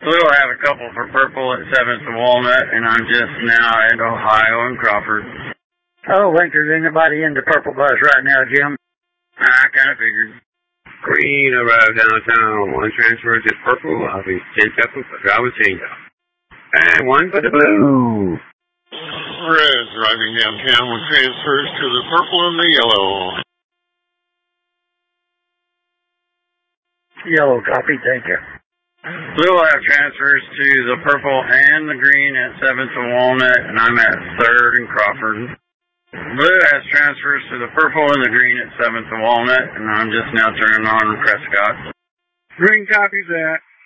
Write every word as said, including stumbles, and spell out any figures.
Blue, I have a couple for purple at seventh and Walnut, and I'm just now at Ohio and Crawford. Oh, think there's anybody in the purple bus right now, Jim? I kind of figured. Green arrived downtown. One transfer to purple. I'll be sent up for driver change-off. And one for the blue. Red's driving downtown with transfers to the purple and the yellow. Yellow copy, thank you. Blue, I have transfers to the purple and the green at seventh and Walnut, and I'm at third and Crawford. Blue has transfers to the purple and the green at seventh and Walnut, and I'm just now turning on Prescott. Green copies that.